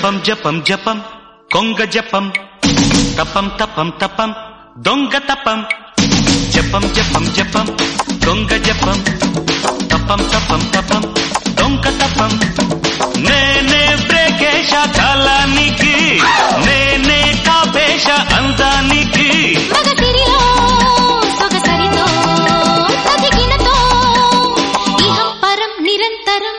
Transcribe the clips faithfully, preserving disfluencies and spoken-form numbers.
జపం జపం జపం కొంగ జపం తపం తపం తపం దొంగ తపం జపం జపం జపం కొంగ జపం తపం తపం తపం దొంగ తపం నేనే బ్రేకేశ కాలానికి నేనే కాపేశ అందానికి నిరంతరం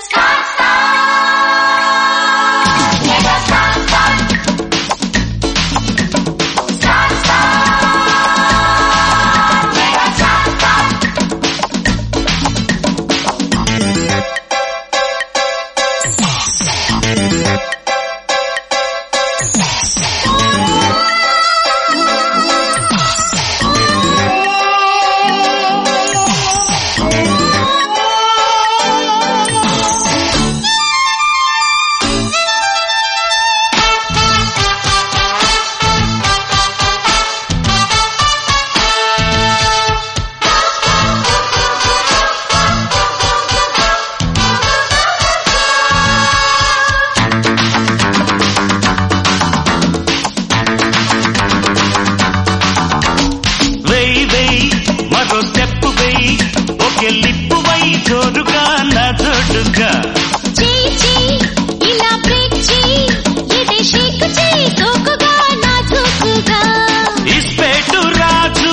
లిప్పు వై జోరుగా నా జోడుగా చెయ్యి చెయ్యి ఇలా బ్రేక్ చెయ్యి ఇదే షేక్ చెయ్యి తోకుగా నా తోకుగా ఇస్పెట్టు రాజు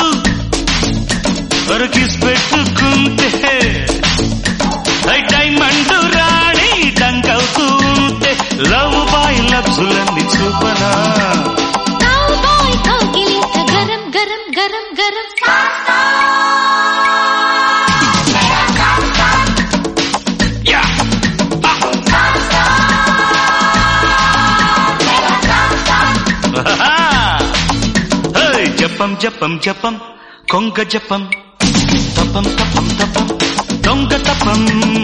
వరకు ఇస్పెట్టుకుంటే డైమండ్ రాణి డంకవుతూ ఉంటే లవ్ బాయ్ లబ్జులన్నీ చూపనా కౌ బాయ్ కౌగిలింత గరం గరం గరం గరం జపం జపం జపం కొంగ జపం తపం తపం తపం దొంగ తపం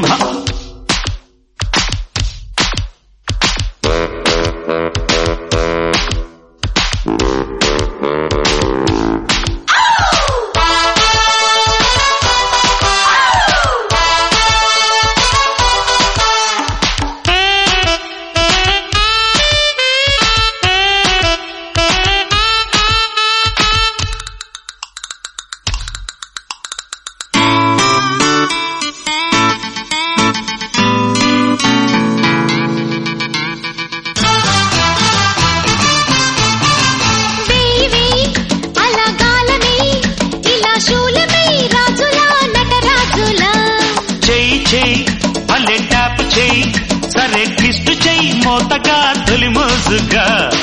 భలే ట్యాప్ చెయ్యి సరే ట్విస్ట్ చెయ్యి మోతగా తొలి మోజుగా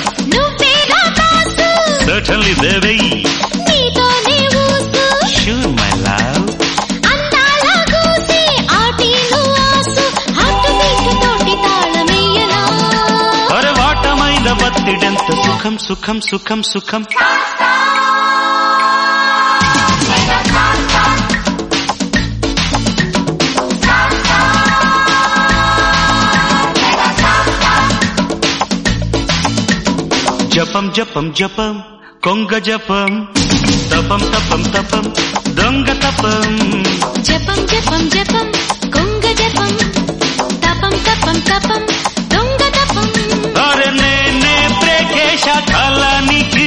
సర్టన్లీ బేబీ నీతోనే ఊసు షూర్ మై లవ్ అందాల కూసి ఆటిలు ఆసు హార్ట్ బీట్ తోటి తాళమేయనా అరే వాటమైన బత్తిడెంత సుఖం సుఖం సుఖం సుఖం జపం జపం జపం కొంగ జపం తపం తపం తపం దొంగ తపం జపం జపం జపం కొంగ జపం తపం తపం తపం దొంగ తపం అరే నేనే బ్రేకేశ కాలానికి